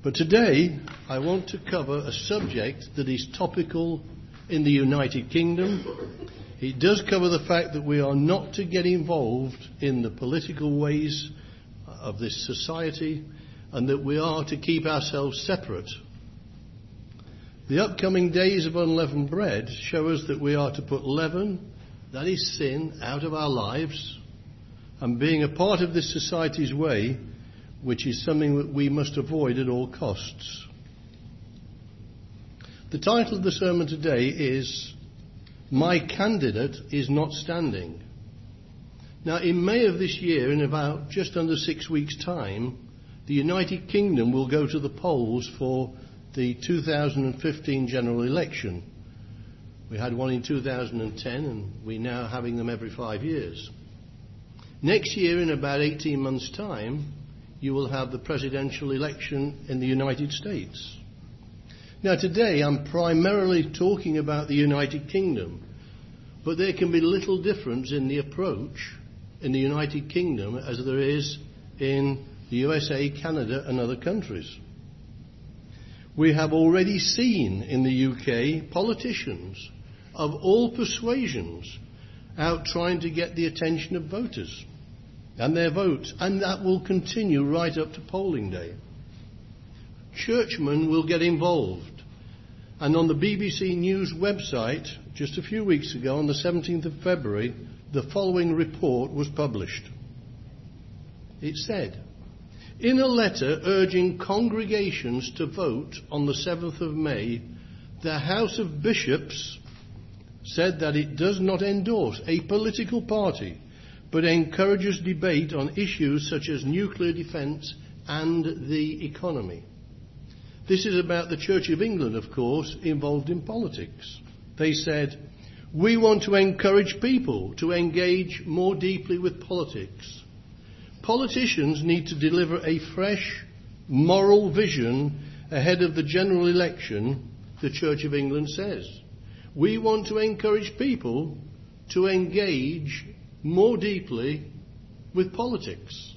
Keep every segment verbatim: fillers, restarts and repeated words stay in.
But today, I want to cover a subject that is topical in the United Kingdom. It does cover the fact that we are not to get involved in the political ways of this society and that we are to keep ourselves separate. The upcoming days of unleavened bread show us that we are to put leaven, that is sin, out of our lives, and being a part of this society's way, which is something that we must avoid at all costs. The title of the sermon today is, My Candidate is Not Standing. Now, in May of this year, in about just under six weeks' time, the United Kingdom will go to the polls for the two thousand fifteen general election. We had one in two thousand ten, and we're now having them every five years. Next year, in about eighteen months' time, you will have the presidential election in the United States. Now, today I'm primarily talking about the United Kingdom, but there can be little difference in the approach in the United Kingdom as there is in the U S A, Canada and other countries. We have already seen in the U K politicians of all persuasions out trying to get the attention of voters and their votes, and that will continue right up to polling day. Churchmen will get involved, and on the B B C News website just a few weeks ago, on the seventeenth of February, the following report was published. It said, in a letter urging congregations to vote on the seventh of May, the House of Bishops said that it does not endorse a political party but encourages debate on issues such as nuclear defence and the economy. This is about the Church of England, of course, involved in politics. They said, we want to encourage people to engage more deeply with politics. Politicians need to deliver a fresh, moral vision ahead of the general election, the Church of England says. We want to encourage people to engage more deeply with politics.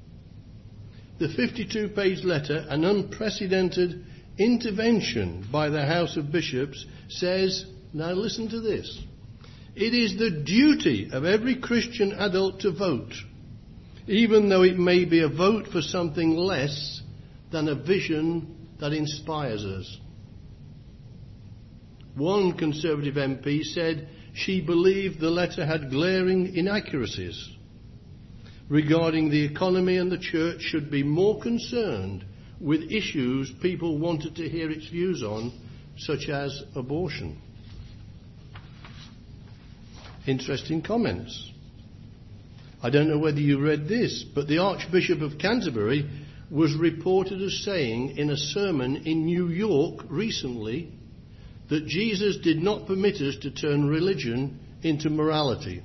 The fifty-two page letter, an unprecedented intervention by the House of Bishops, says, now listen to this, it is the duty of every Christian adult to vote, even though it may be a vote for something less than a vision that inspires us. One Conservative M P said she believed the letter had glaring inaccuracies regarding the economy, and the church should be more concerned with issues people wanted to hear its views on, such as abortion. Interesting comments. I don't know whether you read this, but the Archbishop of Canterbury was reported as saying in a sermon in New York recently that Jesus did not permit us to turn religion into morality.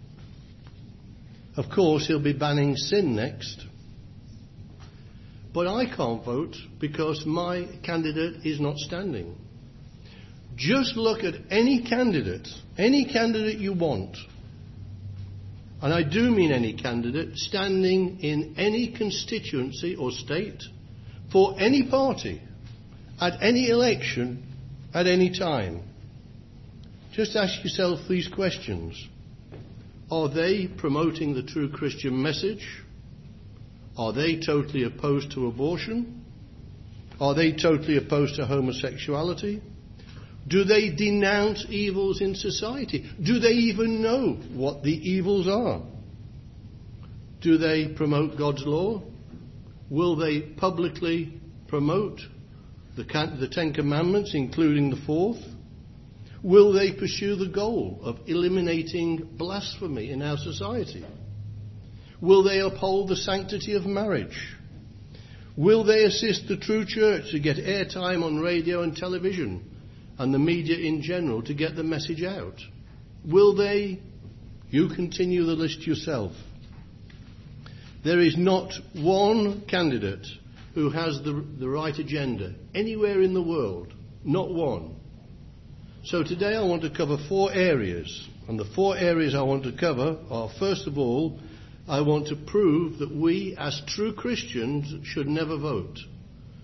Of course, he'll be banning sin next. But I can't vote because my candidate is not standing. Just look at any candidate, any candidate you want, and I do mean any candidate standing in any constituency or state for any party at any election at any time. Just ask yourself these questions. Are they promoting the true Christian message? Are they totally opposed to abortion? Are they totally opposed to homosexuality? Do they denounce evils in society? Do they even know what the evils are? Do they promote God's law? Will they publicly promote the, the Ten Commandments, including the fourth? Will they pursue the goal of eliminating blasphemy in our society? Will they uphold the sanctity of marriage? Will they assist the true church to get airtime on radio and television and the media in general to get the message out? Will they? You continue the list yourself. There is not one candidate who has the, the right agenda anywhere in the world. Not one. So today I want to cover four areas. And the four areas I want to cover are, first of all, I want to prove that we as true Christians should never vote.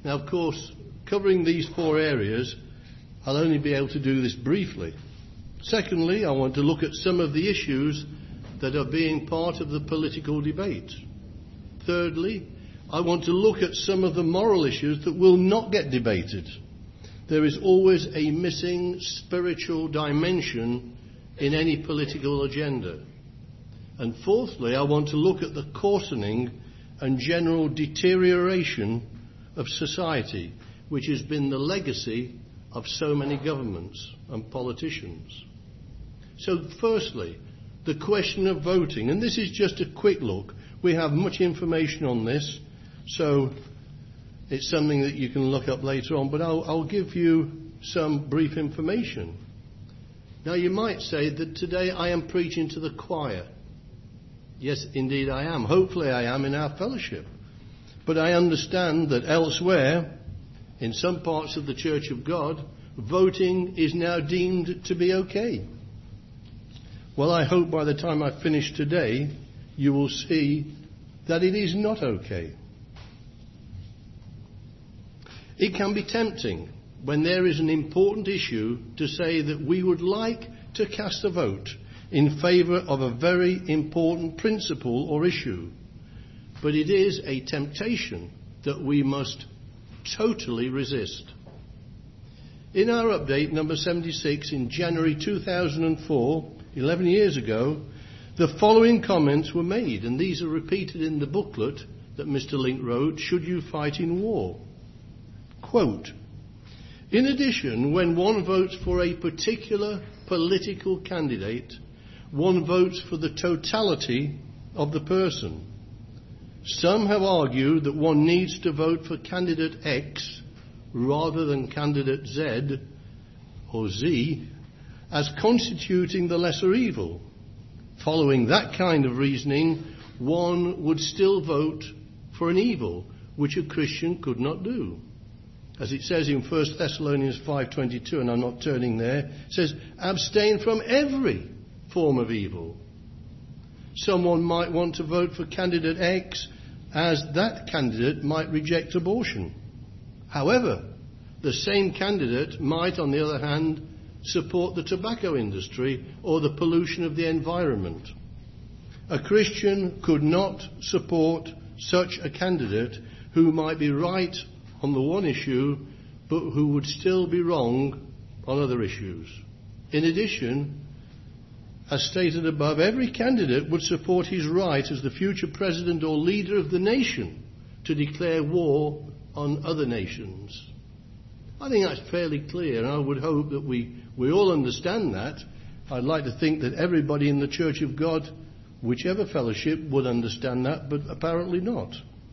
Now, of course, covering these four areas, I'll only be able to do this briefly. Secondly, I want to look at some of the issues that are being part of the political debate. Thirdly, I want to look at some of the moral issues that will not get debated. There is always a missing spiritual dimension in any political agenda. And fourthly, I want to look at the coarsening and general deterioration of society, which has been the legacy of so many governments and politicians. So firstly, the question of voting, and this is just a quick look. We have much information on this, so it's something that you can look up later on, but I'll, I'll give you some brief information. Now, you might say that today I am preaching to the choir. Yes, indeed I am. Hopefully I am in our fellowship. But I understand that elsewhere, in some parts of the Church of God, voting is now deemed to be okay. Well, I hope by the time I finish today, you will see that it is not okay. It can be tempting when there is an important issue to say that we would like to cast a vote in favour of a very important principle or issue. But it is a temptation that we must totally resist. In our update number seventy-six in January two thousand four, eleven years ago, the following comments were made, and these are repeated in the booklet that Mister Link wrote, Should You Fight in War? Quote, in addition, when one votes for a particular political candidate, one votes for the totality of the person. Some have argued that one needs to vote for candidate X rather than candidate Z or Z as constituting the lesser evil. Following that kind of reasoning, one would still vote for an evil which a Christian could not do. As it says in First Thessalonians five twenty-two, and I'm not turning there, it says, abstain from every form of evil. Someone might want to vote for candidate X as that candidate might reject abortion. However, the same candidate might, on the other hand, support the tobacco industry or the pollution of the environment. A Christian could not support such a candidate who might be right on the one issue, but who would still be wrong on other issues. In addition, as stated above, every candidate would support his right as the future president or leader of the nation to declare war on other nations. I think that's fairly clear, and I would hope that we, we all understand that. I'd like to think that everybody in the Church of God, whichever fellowship, would understand that, but apparently not.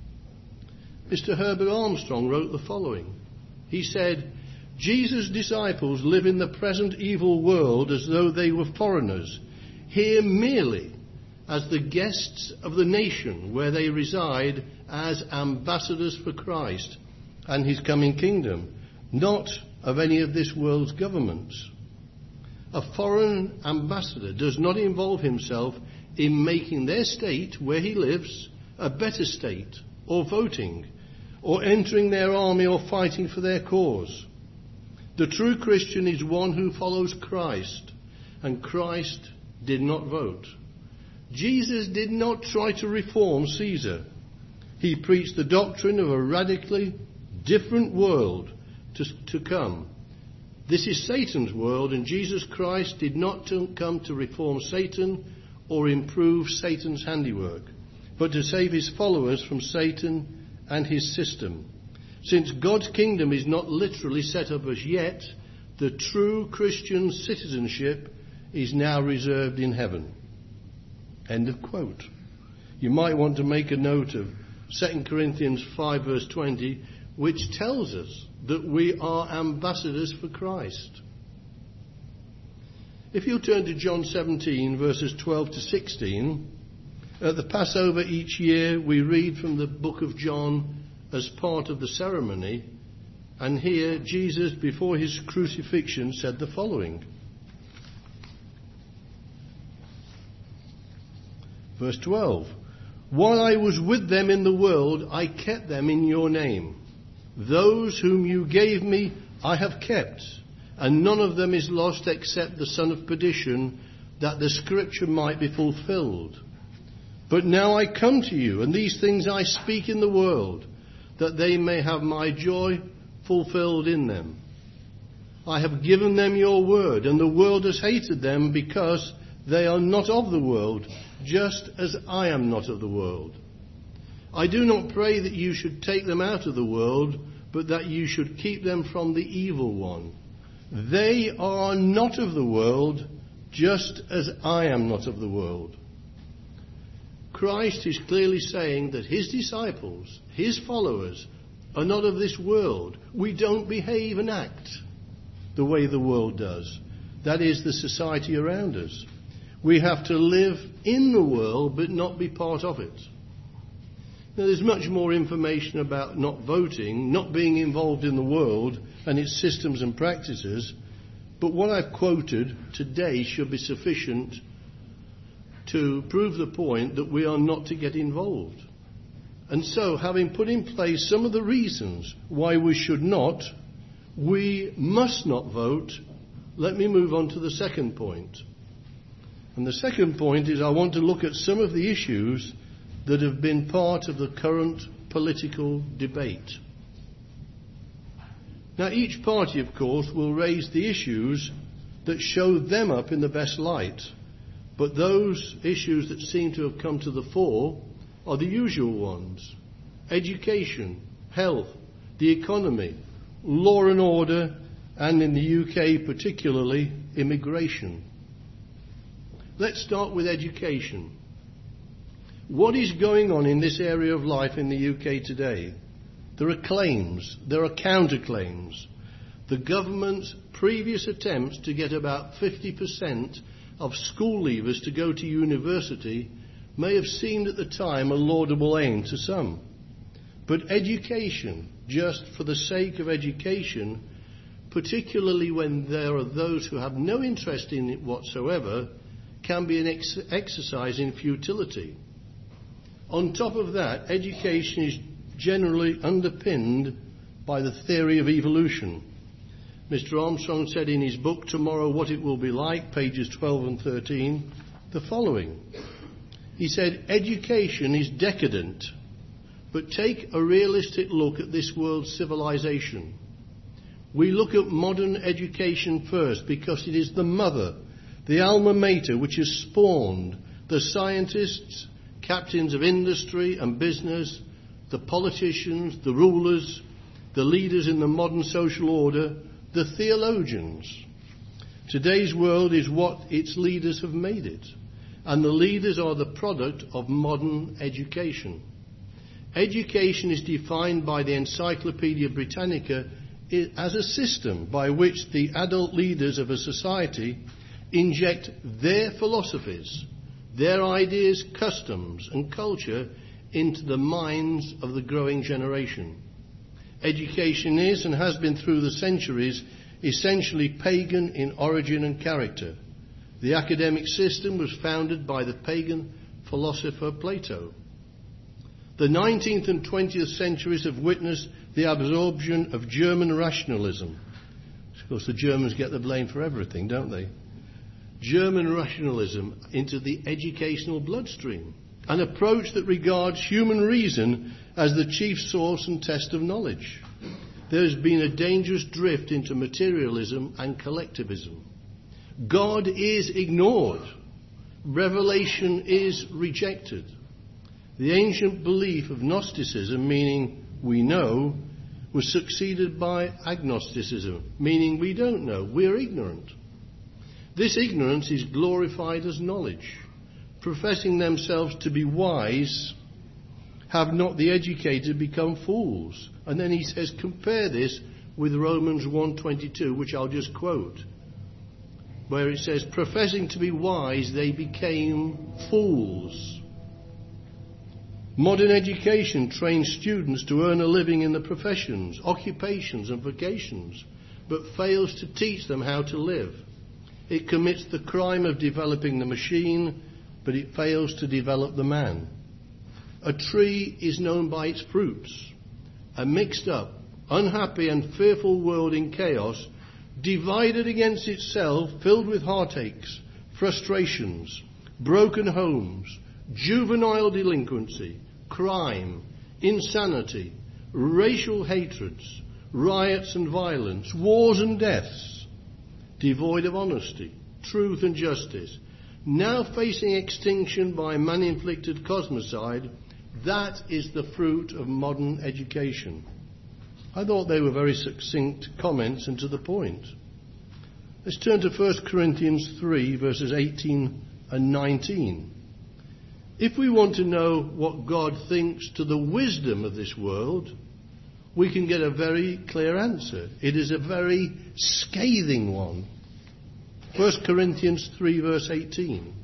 Mister Herbert Armstrong wrote the following. He said, Jesus' disciples live in the present evil world as though they were foreigners, here merely as the guests of the nation where they reside as ambassadors for Christ and his coming kingdom, not of any of this world's governments. A foreign ambassador does not involve himself in making their state where he lives a better state, or voting, or entering their army or fighting for their cause. The true Christian is one who follows Christ, and Christ did not vote. Jesus did not try to reform Caesar. He preached the doctrine of a radically different world to, to come. This is Satan's world, and Jesus Christ did not to come to reform Satan or improve Satan's handiwork, but to save his followers from Satan and his system. Since God's kingdom is not literally set up as yet, the true Christian citizenship is now reserved in heaven. End of quote. You might want to make a note of Second Corinthians five verse twenty, which tells us that we are ambassadors for Christ. If you turn to John seventeen verses twelve to sixteen, at the Passover each year we read from the book of John as part of the ceremony, and here Jesus, before his crucifixion, said the following. Verse twelve, while I was with them in the world, I kept them in your name. Those whom you gave me I have kept, and none of them is lost except the son of perdition, that the scripture might be fulfilled. But now I come to you, and these things I speak in the world, that they may have my joy fulfilled in them. I have given them your word, and the world has hated them because they are not of the world, just as I am not of the world. I do not pray that you should take them out of the world, but that you should keep them from the evil one. They are not of the world, just as I am not of the world. Christ is clearly saying that his disciples, his followers, are not of this world. We don't behave and act the way the world does. That is the society around us. We have to live in the world but not be part of it. Now, there's much more information about not voting, not being involved in the world and its systems and practices, but what I've quoted today should be sufficient to prove the point that we are not to get involved. And so, having put in place some of the reasons why we should not, we must not vote, let me move on to the second point. And the second point is I want to look at some of the issues that have been part of the current political debate. Now, each party, of course, will raise the issues that show them up in the best light, but those issues that seem to have come to the fore are the usual ones: education, health, the economy, law and order, and in the U K particularly, immigration. Let's start with education. What is going on in this area of life in the U K today? There are claims, there are counterclaims. The government's previous attempts to get about fifty percent of school leavers to go to university may have seemed at the time a laudable aim to some. But education, just for the sake of education, particularly when there are those who have no interest in it whatsoever, can be an ex- exercise in futility. On top of that, education is generally underpinned by the theory of evolution. Mister Armstrong said in his book, Tomorrow What It Will Be Like, pages twelve and thirteen, the following. He said, education is decadent, but take a realistic look at this world's civilization. We look at modern education first because it is the mother, the alma mater, which has spawned the scientists, captains of industry and business, the politicians, the rulers, the leaders in the modern social order, the theologians. Today's world is what its leaders have made it, and the leaders are the product of modern education. Education is defined by the Encyclopaedia Britannica as a system by which the adult leaders of a society inject their philosophies, their ideas, customs and culture into the minds of the growing generation. Education is and has been through the centuries essentially pagan in origin and character. The academic system was founded by the pagan philosopher Plato. The nineteenth and twentieth centuries have witnessed the absorption of German rationalism. Of course, the Germans get the blame for everything, don't they? German rationalism into the educational bloodstream, an approach that regards human reason as the chief source and test of knowledge. There has been a dangerous drift into materialism and collectivism. God is ignored. Revelation is rejected. The ancient belief of Gnosticism, meaning we know, was succeeded by agnosticism, meaning we don't know, we're ignorant. This ignorance is glorified as knowledge. Professing themselves to be wise, have not the educated become fools? And then he says, compare this with Romans one twenty-two, which I'll just quote, where it says, professing to be wise, they became fools. Modern education trains students to earn a living in the professions, occupations and vocations, but fails to teach them how to live. It commits the crime of developing the machine, but it fails to develop the man. A tree is known by its fruits. A mixed up, unhappy and fearful world in chaos, divided against itself, filled with heartaches, frustrations, broken homes, juvenile delinquency, crime, insanity, racial hatreds, riots and violence, wars and deaths, devoid of honesty, truth and justice, now facing extinction by man-inflicted cosmocide, that is the fruit of modern education. I thought they were very succinct comments and to the point. Let's turn to First Corinthians three, verses eighteen and nineteen. If we want to know what God thinks to the wisdom of this world, we can get a very clear answer. It is a very scathing one. First Corinthians three, verse eighteen.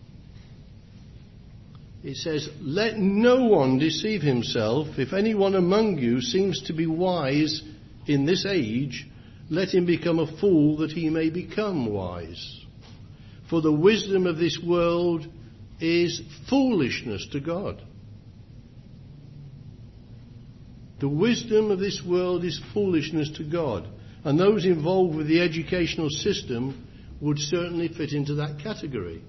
It says, "Let no one deceive himself. If anyone among you seems to be wise in this age, let him become a fool that he may become wise. For the wisdom of this world is foolishness to God." The wisdom of this world is foolishness to God. And those involved with the educational system would certainly fit into that category.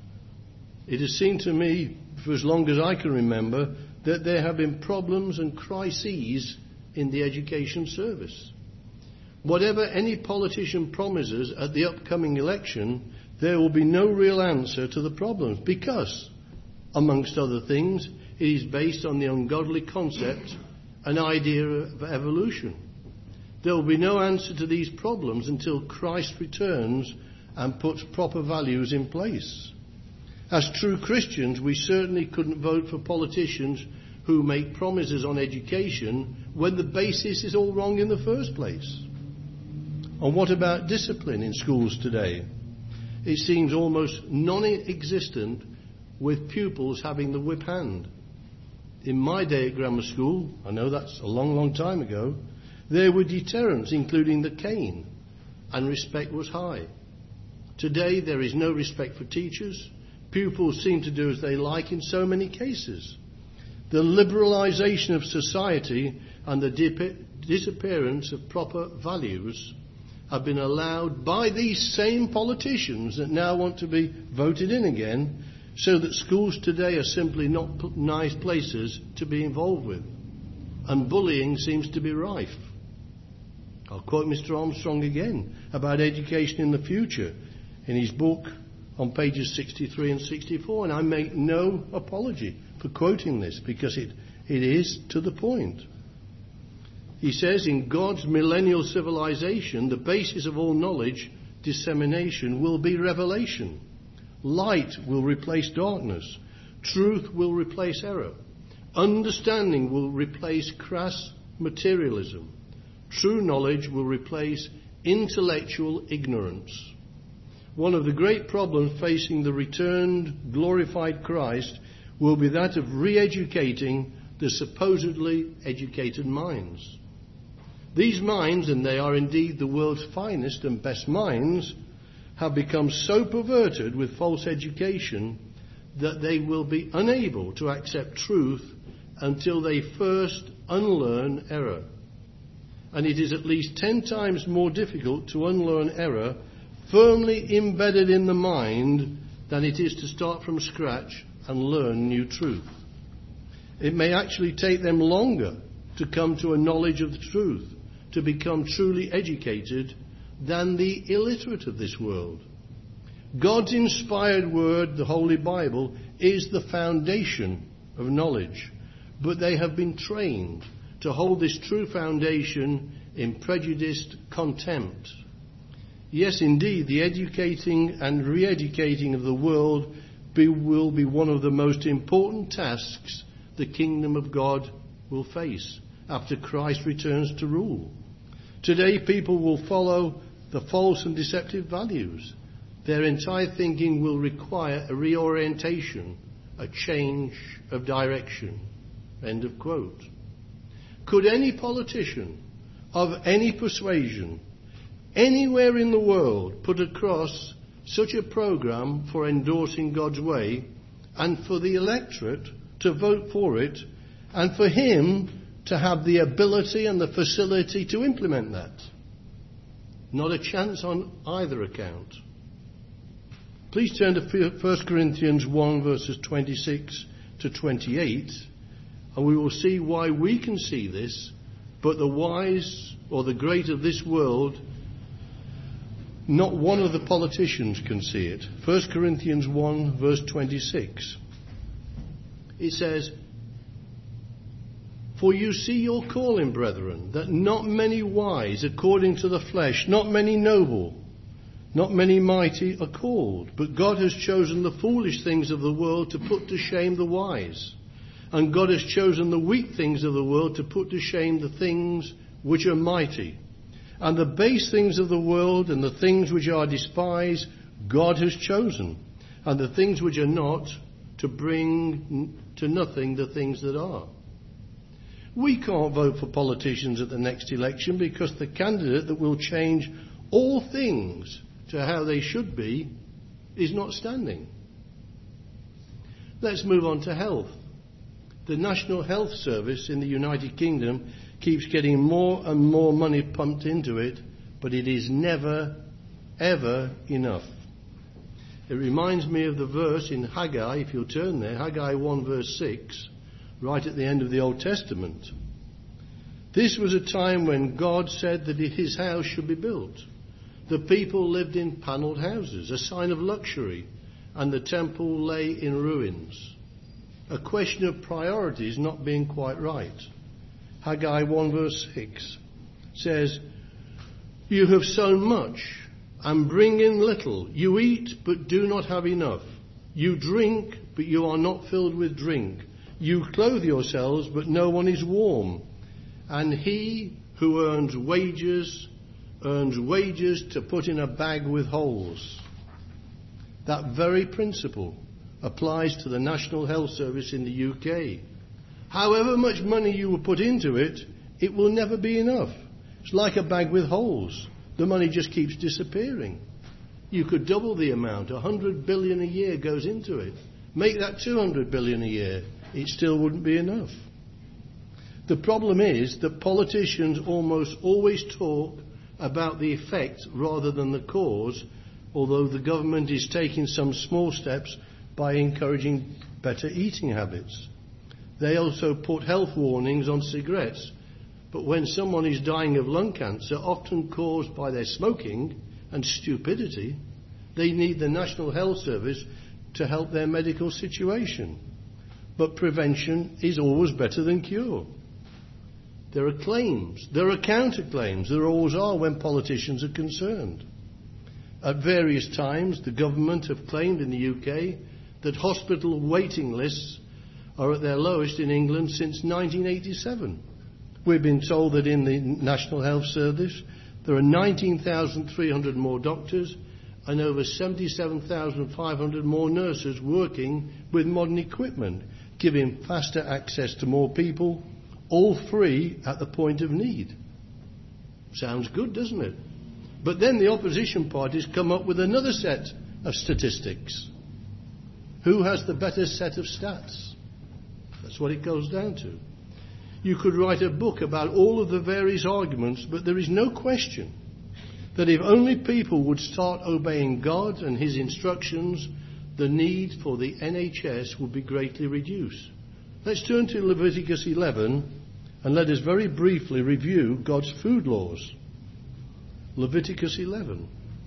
It has seemed to me, for as long as I can remember, that there have been problems and crises in the education service. Whatever any politician promises at the upcoming election, there will be no real answer to the problems because, amongst other things, it is based on the ungodly concept, an idea of evolution. There will be no answer to these problems until Christ returns and puts proper values in place. As true Christians, we certainly couldn't vote for politicians who make promises on education when the basis is all wrong in the first place. And what about discipline in schools today? It seems almost non-existent with pupils having the whip hand. In my day at grammar school, I know that's a long, long time ago, there were deterrents, including the cane, and respect was high. Today there is no respect for teachers. Pupils seem to do as they like in so many cases. The liberalisation of society and the dip- disappearance of proper values have been allowed by these same politicians that now want to be voted in again, so that schools today are simply not p- nice places to be involved with. And bullying seems to be rife. I'll quote Mister Armstrong again about education in the future in his book on pages sixty-three and sixty-four, and I make no apology for quoting this because it, it is to the point. He says, in God's millennial civilization, the basis of all knowledge dissemination will be revelation. Light will replace darkness. Truth will replace error. Understanding will replace crass materialism. True knowledge will replace intellectual ignorance. One of the great problems facing the returned, glorified Christ will be that of re-educating the supposedly educated minds. These minds, and they are indeed the world's finest and best minds, have become so perverted with false education that they will be unable to accept truth until they first unlearn error. And it is at least ten times more difficult to unlearn error firmly embedded in the mind than it is to start from scratch and learn new truth. It may actually take them longer to come to a knowledge of the truth, to become truly educated, than the illiterate of this world. God's inspired word, the Holy Bible, is the foundation of knowledge, but they have been trained to hold this true foundation in prejudiced contempt. Yes, indeed, the educating and re-educating of the world be, will be one of the most important tasks the kingdom of God will face after Christ returns to rule. Today, people will follow the false and deceptive values. Their entire thinking will require a reorientation, a change of direction. End of quote. Could any politician of any persuasion anywhere in the world put across such a program for endorsing God's way and for the electorate to vote for it and for him to have the ability and the facility to implement that. Not a chance on either account. Please turn to First Corinthians one verses twenty-six to twenty-eight, and we will see why we can see this, but the wise or the great of this world, not one of the politicians can see it. First Corinthians one verse twenty-six. It says, "For you see your calling, brethren, that not many wise according to the flesh, not many noble, not many mighty are called, but God has chosen the foolish things of the world to put to shame the wise. And God has chosen the weak things of the world to put to shame the things which are mighty. And the base things of the world and the things which are despised, God has chosen. And the things which are not, to bring to nothing the things that are." We can't vote for politicians at the next election because the candidate that will change all things to how they should be is not standing. Let's move on to health. The National Health Service in the United Kingdom keeps getting more and more money pumped into it, but it is never, ever enough. It reminds me of the verse in Haggai, if you'll turn there, Haggai one verse six, right at the end of the Old Testament. This was a time when God said that his house should be built. The people lived in panelled houses, a sign of luxury, and the temple lay in ruins. A question of priorities not being quite right. Haggai one verse six says, "You have sown much and bring in little. You eat but do not have enough. You drink but you are not filled with drink. You clothe yourselves but no one is warm. And he who earns wages earns wages to put in a bag with holes." That very principle applies to the National Health Service in the U K. However much money you will put into it, it will never be enough. It's like a bag with holes. The money just keeps disappearing. You could double the amount. one hundred billion a year goes into it. Make that two hundred billion a year. It still wouldn't be enough. The problem is that politicians almost always talk about the effect rather than the cause, although the government is taking some small steps by encouraging better eating habits. They also put health warnings on cigarettes, but when someone is dying of lung cancer, often caused by their smoking and stupidity, they need the National Health Service to help their medical situation. But prevention is always better than cure. There are claims, there are counterclaims, there always are when politicians are concerned. At various times, the government have claimed in the U K that hospital waiting lists are at their lowest in England since nineteen eighty-seven. We've been told that in the National Health Service there are nineteen thousand three hundred more doctors and over seventy-seven thousand five hundred more nurses working with modern equipment, giving faster access to more people, all free at the point of need. Sounds good, doesn't it? But then the opposition parties come up with another set of statistics. Who has the better set of stats? That's what it goes down to. You could write a book about all of the various arguments, but there is no question that if only people would start obeying God and his instructions, the need for the N H S would be greatly reduced. Let's turn to Leviticus eleven and let us very briefly review God's food laws. Leviticus eleven.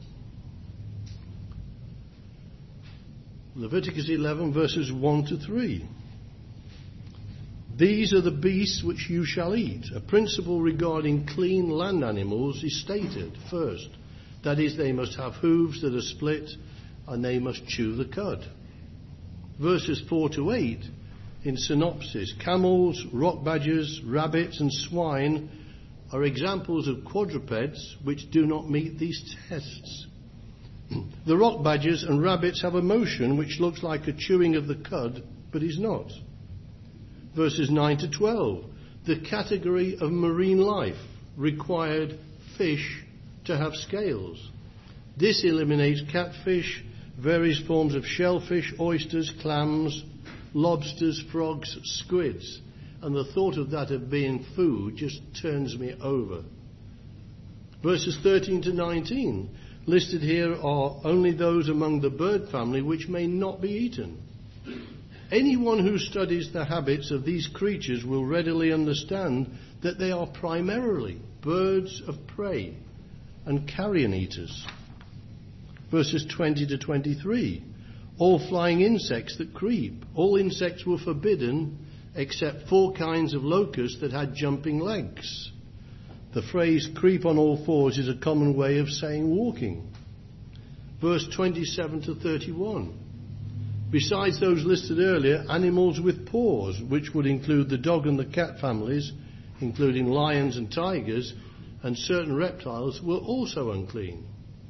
Leviticus eleven verses one to three. "These are the beasts which you shall eat. A principle regarding clean land animals is stated first. That is, they must have hooves that are split and they must chew the cud." Verses four to eight in synopsis: camels, rock badgers, rabbits and swine are examples of quadrupeds which do not meet these tests. The rock badgers and rabbits have a motion which looks like a chewing of the cud, but is not. Verses nine to twelve. The category of marine life required fish to have scales. This eliminates catfish, various forms of shellfish, oysters, clams, lobsters, frogs, squids, and the thought of that of being food just turns me over. Verses thirteen to nineteen listed here are only those among the bird family which may not be eaten. Anyone who studies the habits of these creatures will readily understand that they are primarily birds of prey and carrion eaters. Verses twenty to twenty-three, all flying insects that creep. All insects were forbidden except four kinds of locusts that had jumping legs. The phrase creep on all fours is a common way of saying walking. Verse twenty-seven to thirty-one. Besides those listed earlier, animals with paws, which would include the dog and the cat families, including lions and tigers, and certain reptiles, were also unclean.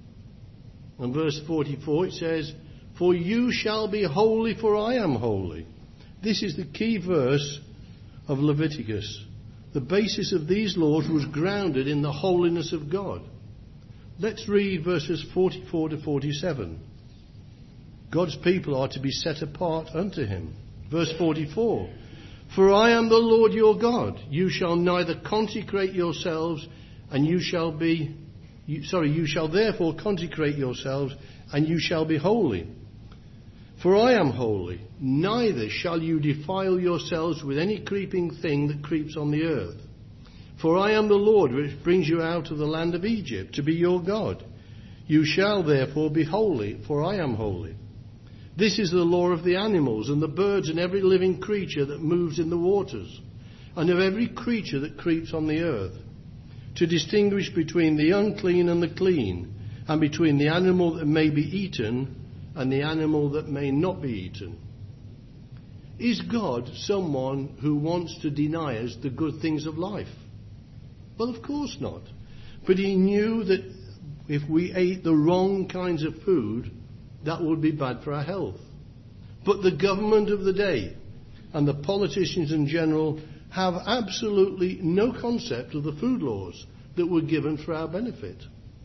And verse forty-four, it says, "For you shall be holy, for I am holy." This is the key verse of Leviticus. The basis of these laws was grounded in the holiness of God. Let's read verses forty-four to forty-seven. God's people are to be set apart unto him. Verse forty-four. "For I am the Lord your God. You shall neither consecrate yourselves, and you shall be, you, sorry, you shall therefore consecrate yourselves, and you shall be holy. For I am holy. Neither shall you defile yourselves with any creeping thing that creeps on the earth. For I am the Lord which brings you out of the land of Egypt to be your God. You shall therefore be holy, for I am holy. This is the law of the animals and the birds and every living creature that moves in the waters, and of every creature that creeps on the earth, to distinguish between the unclean and the clean, and between the animal that may be eaten and the animal that may not be eaten." Is God someone who wants to deny us the good things of life? Well, of course not. But he knew that if we ate the wrong kinds of food, that would be bad for our health. But the government of the day and the politicians in general have absolutely no concept of the food laws that were given for our benefit.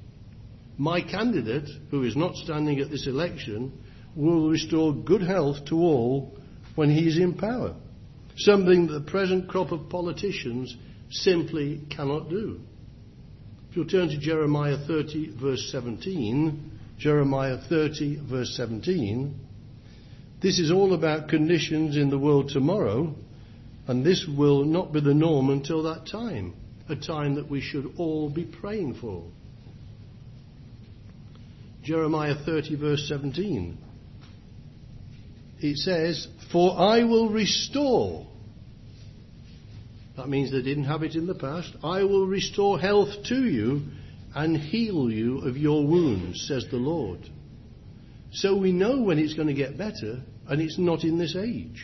My candidate, who is not standing at this election, will restore good health to all when he is in power, something that the present crop of politicians simply cannot do. If you'll turn to Jeremiah thirty, verse seventeen, Jeremiah thirty, verse seventeen, this is all about conditions in the world tomorrow, and this will not be the norm until that time, a time that we should all be praying for. Jeremiah thirty, verse seventeen. It says, "For I will restore." That means they didn't have it in the past. "I will restore health to you and heal you of your wounds, says the Lord." So we know when it's going to get better, and it's not in this age.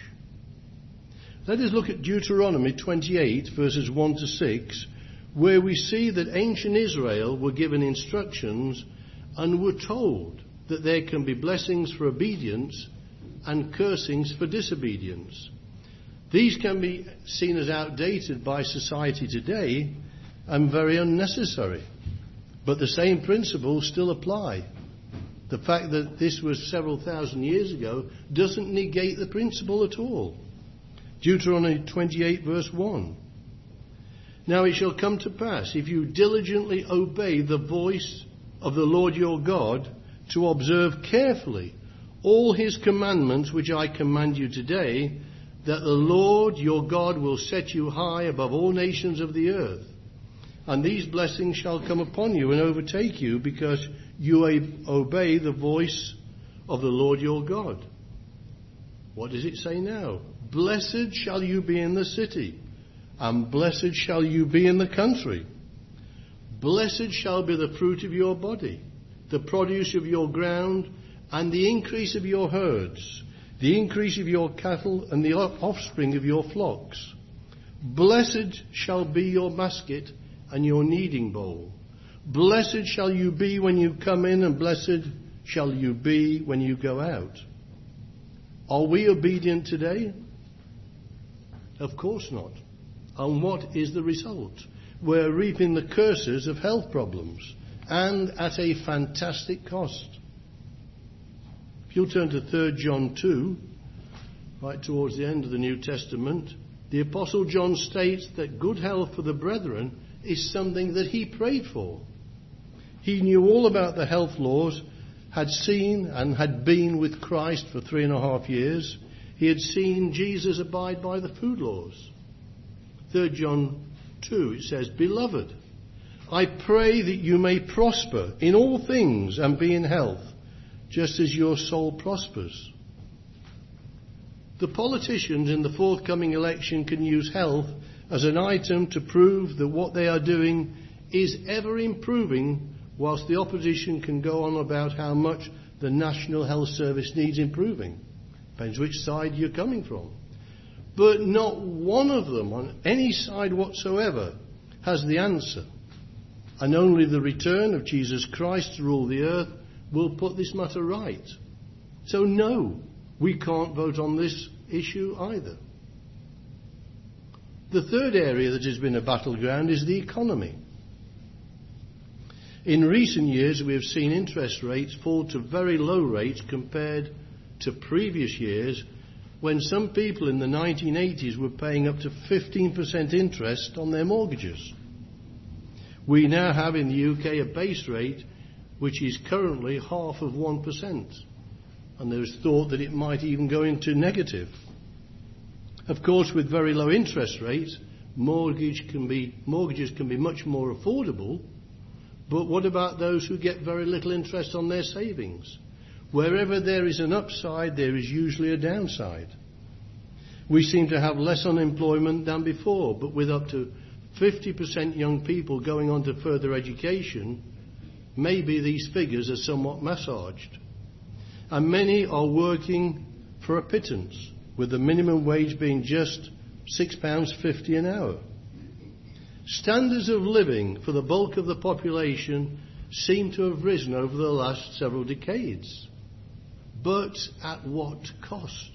Let us look at Deuteronomy twenty-eight, verses one to six, where we see that ancient Israel were given instructions and were told that there can be blessings for obedience and cursings for disobedience. These can be seen as outdated by society today and very unnecessary. But the same principles still apply. The fact that this was several thousand years ago doesn't negate the principle at all. Deuteronomy twenty-eight, verse one. "Now it shall come to pass, if you diligently obey the voice of the Lord your God, to observe carefully all his commandments which I command you today, that the Lord your God will set you high above all nations of the earth. And these blessings shall come upon you and overtake you, because you obey the voice of the Lord your God." What does it say now? "Blessed shall you be in the city, and blessed shall you be in the country. Blessed shall be the fruit of your body, the produce of your ground, and the increase of your herds, the increase of your cattle, and the offspring of your flocks. Blessed shall be your basket and your kneading bowl. Blessed shall you be when you come in, and blessed shall you be when you go out." Are we obedient today? Of course not. And what is the result? We're reaping the curses of health problems, and at a fantastic cost. If you'll turn to Third John two, right towards the end of the New Testament, The Apostle John states that good health for the brethren is something that he prayed for. He knew all about the health laws, had seen and had been with Christ for three and a half years. He had seen Jesus abide by the food laws. Third John two, it says, "Beloved, I pray that you may prosper in all things and be in health, just as your soul prospers." The politicians in the forthcoming election can use health as an item to prove that what they are doing is ever improving, whilst the opposition can go on about how much the National Health Service needs improving. Depends which side you're coming from. But not one of them on any side whatsoever has the answer. And only the return of Jesus Christ to rule the earth will put this matter right. So no, we can't vote on this issue either. The third area that has been a battleground is the economy. In recent years, we have seen interest rates fall to very low rates compared to previous years, when some people in the nineteen eighties were paying up to fifteen percent interest on their mortgages. We now have in the U K a base rate which is currently half of one percent, and there is thought that it might even go into negative. Of course, with very low interest rates, mortgage can be, mortgages can be much more affordable, but what about those who get very little interest on their savings? Wherever there is an upside, there is usually a downside. We seem to have less unemployment than before, but with up to fifty percent young people going on to further education, maybe these figures are somewhat massaged. And many are working for a pittance, with the minimum wage being just six pounds fifty an hour. Standards of living for the bulk of the population seem to have risen over the last several decades. But at what cost?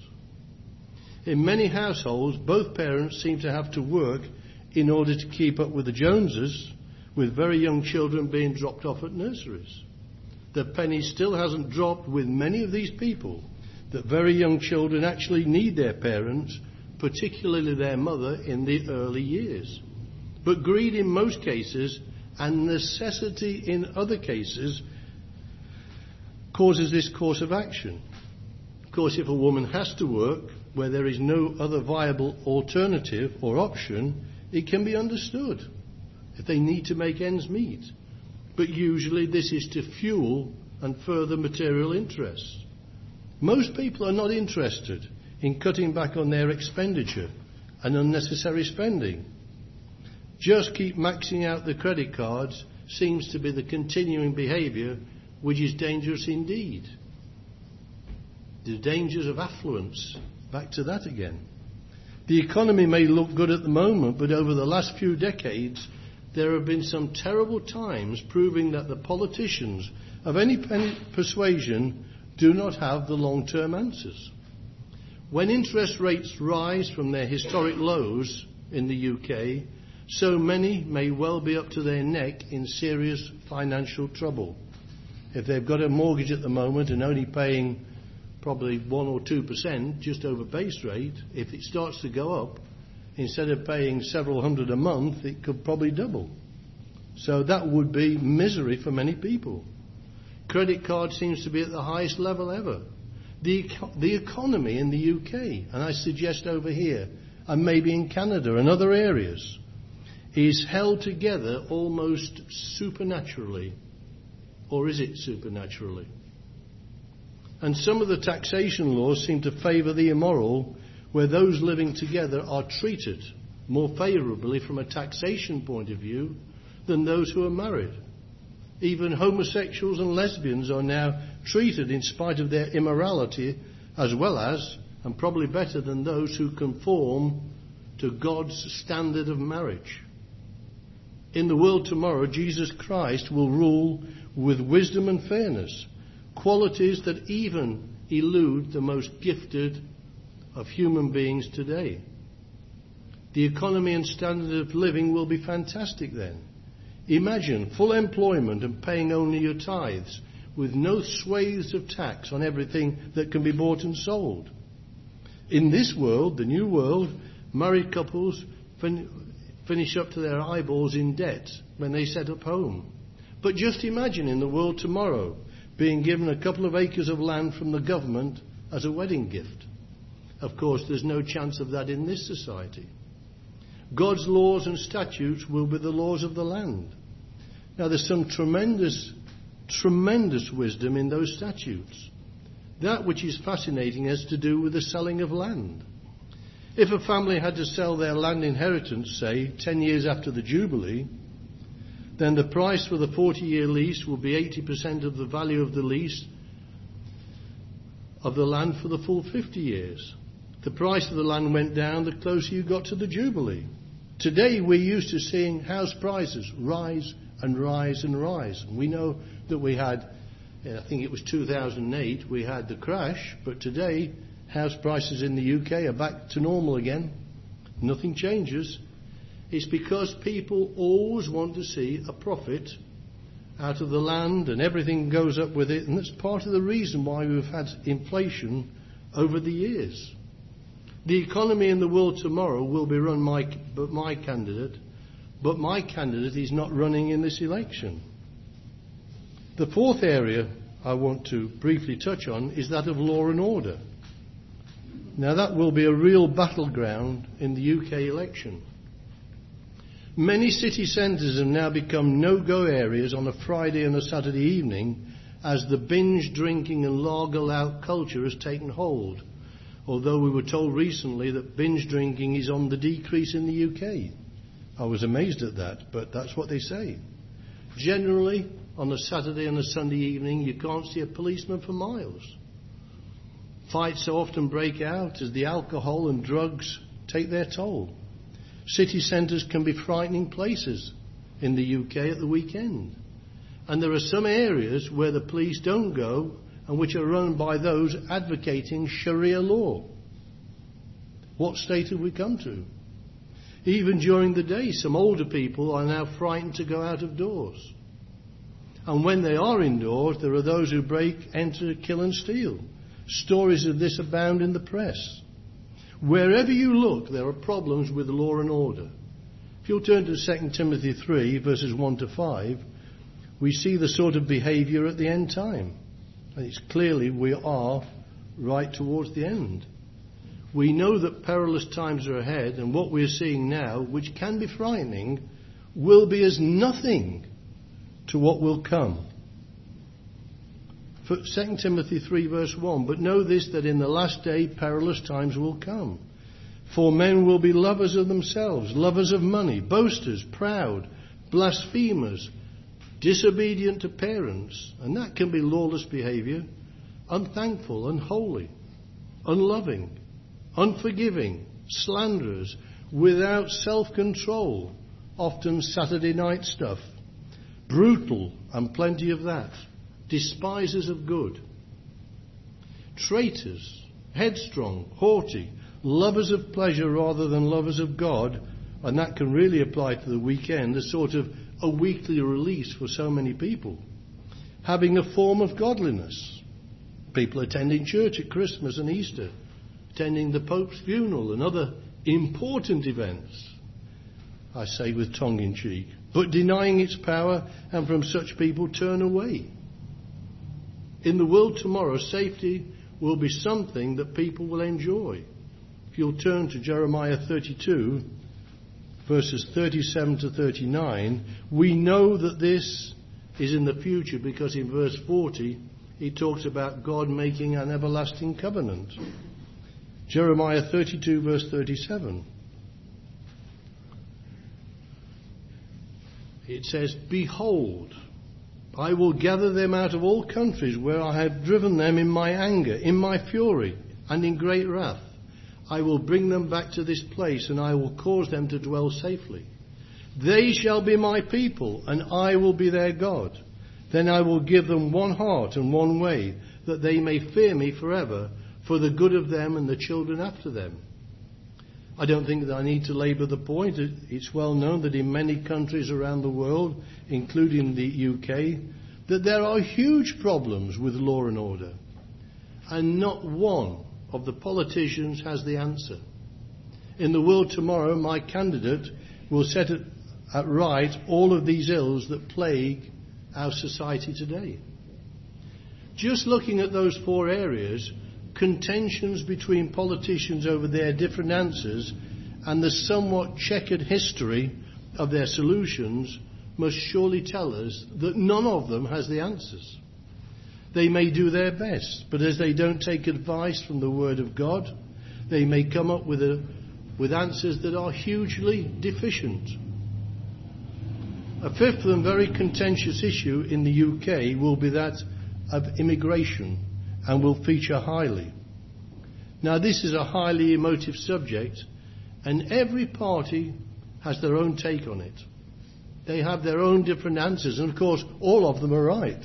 In many households, both parents seem to have to work in order to keep up with the Joneses, with very young children being dropped off at nurseries. The penny still hasn't dropped with many of these people, that very young children actually need their parents, particularly their mother, in the early years. But greed in most cases and necessity in other cases causes this course of action. Of course, if a woman has to work where there is no other viable alternative or option, it can be understood if they need to make ends meet. But usually this is to fuel and further material interests. Most people are not interested in cutting back on their expenditure and unnecessary spending. Just keep maxing out the credit cards seems to be the continuing behaviour, which is dangerous indeed. The dangers of affluence, back to that again. The economy may look good at the moment, but over the last few decades there have been some terrible times proving that the politicians of any persuasion do not have the long-term answers. When interest rates rise from their historic lows in the U K, so many may well be up to their neck in serious financial trouble. If they've got a mortgage at the moment and only paying probably one or two percent just over base rate, if it starts to go up, instead of paying several hundred a month, it could probably double. So that would be misery for many people. Credit card seems to be at the highest level ever. The, the economy in the U K, and I suggest over here, and maybe in Canada and other areas, is held together almost supernaturally. Or is it supernaturally? And some of the taxation laws seem to favour the immoral, where those living together are treated more favourably from a taxation point of view than those who are married. Even homosexuals and lesbians are now treated, in spite of their immorality, as well as, and probably better than, those who conform to God's standard of marriage. In the world tomorrow, Jesus Christ will rule with wisdom and fairness, qualities that even elude the most gifted of human beings today. The economy and standard of living will be fantastic then. Imagine full employment and paying only your tithes, with no swathes of tax on everything that can be bought and sold. In this world, the new world, Married couples fin- finish up to their eyeballs in debt when they set up home. But just imagine in the world tomorrow being given a couple of acres of land from the government as a wedding gift. Of course, there's no chance of that in this society. God's laws and statutes will be the laws of the land. Now, there's some tremendous, tremendous wisdom in those statutes. That which is fascinating has to do with the selling of land. If a family had to sell their land inheritance, say, ten years after the Jubilee, then the price for the forty-year lease will be eighty percent of the value of the lease of the land for the full fifty years. The price of the land went down the closer you got to the Jubilee. Today we're used to seeing house prices rise and rise and rise. And we know that we had, I think it was two thousand eight, we had the crash, but today house prices in the U K are back to normal again. Nothing changes. It's because people always want to see a profit out of the land and everything goes up with it. And that's part of the reason why we've had inflation over the years. The economy in the world tomorrow will be run by but my candidate, but my candidate is not running in this election. The fourth area I want to briefly touch on is that of law and order. Now that will be a real battleground in the U K election. Many city centres have now become no-go areas on a Friday and a Saturday evening as the binge drinking and lager-lout culture has taken hold. Although we were told recently that binge drinking is on the decrease in the U K. I was amazed at that, but that's what they say. Generally, on a Saturday and a Sunday evening, you can't see a policeman for miles. Fights so often break out as the alcohol and drugs take their toll. City centres can be frightening places in the U K at the weekend. And there are some areas where the police don't go and which are run by those advocating Sharia law. What state have we come to? Even during the day, some older people are now frightened to go out of doors. And when they are indoors, there are those who break, enter, kill and steal. Stories of this abound in the press. Wherever you look, there are problems with law and order. If you'll turn to Second Timothy three, verses one to five, we see the sort of behaviour at the end time. And it's clearly we are right towards the end. We know that perilous times are ahead, and what we're seeing now, which can be frightening, will be as nothing to what will come. For Second Timothy three verse one, but know this, that in the last day perilous times will come. For men will be lovers of themselves, lovers of money, boasters, proud, blasphemers, disobedient to parents, and that can be lawless behaviour, unthankful, unholy, unloving, unforgiving, slanderers, without self-control, often Saturday night stuff, brutal, and plenty of that, despisers of good, traitors, headstrong, haughty, lovers of pleasure rather than lovers of God, and that can really apply to the weekend, a sort of a weekly release for so many people, having a form of godliness. People attending church at Christmas and Easter, attending the Pope's funeral and other important events, I say with tongue in cheek, but denying its power, and from such people turn away. In the world tomorrow, safety will be something that people will enjoy. If you'll turn to Jeremiah thirty-two, verses thirty-seven to thirty-nine, we know that this is in the future because in verse forty, he talks about God making an everlasting covenant. Jeremiah thirty-two, verse thirty-seven. It says, behold, I will gather them out of all countries where I have driven them in my anger, in my fury, and in great wrath. I will bring them back to this place, and I will cause them to dwell safely. They shall be my people, and I will be their God. Then I will give them one heart and one way, that they may fear me forever, for the good of them and the children after them. I don't think that I need to labour the point. It's well known that in many countries around the world, including the U K, that there are huge problems with law and order. And not one of the politicians has the answer. in the world tomorrow, my candidate will set at, at right all of these ills that plague our society today. Just looking at those four areas, contentions between politicians over their different answers and the somewhat checkered history of their solutions must surely tell us that none of them has the answers. They may do their best, but as they don't take advice from the Word of God, they may come up with, a, with answers that are hugely deficient. A fifth and very contentious issue in the U K will be that of immigration and will feature highly. Now, this is a highly emotive subject, and every party has their own take on it. They have their own different answers, and of course, all of them are right.